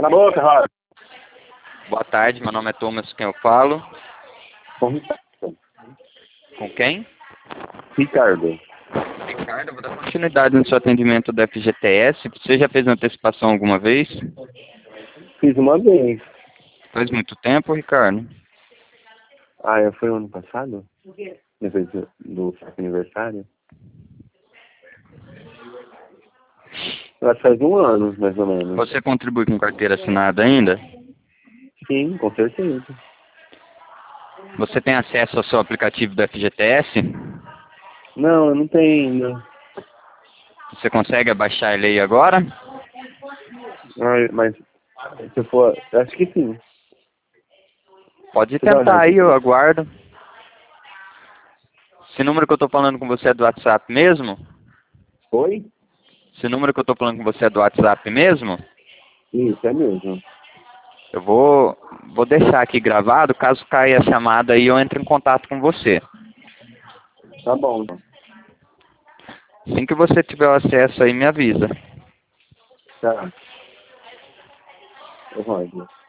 Na boca, Rosa. Boa tarde, meu nome é Thomas, quem eu falo? Com Ricardo. Com quem? Ricardo. Ricardo, eu vou dar continuidade no seu atendimento do FGTS. Você já fez antecipação alguma vez? Fiz uma vez. Faz muito tempo, Ricardo? Foi o ano passado? Depois do aniversário? Eu acho que faz um ano, mais ou menos. Você contribui com carteira assinada ainda? Sim, com certeza. Você tem acesso ao seu aplicativo do FGTS? Não, eu não tenho ainda. Você consegue baixar ele aí agora? Mas se for, eu acho que sim. Pode Você tá olhando tentar aí, aqui? eu aguardo. Esse número que eu tô falando com você é do WhatsApp mesmo? Oi? Esse número que eu tô falando com você é do WhatsApp mesmo? Isso, é mesmo. Eu vou deixar aqui gravado, caso caia a chamada aí eu entre em contato com você. Tá bom, então. Assim que você tiver o acesso aí, me avisa. Tá. Roger.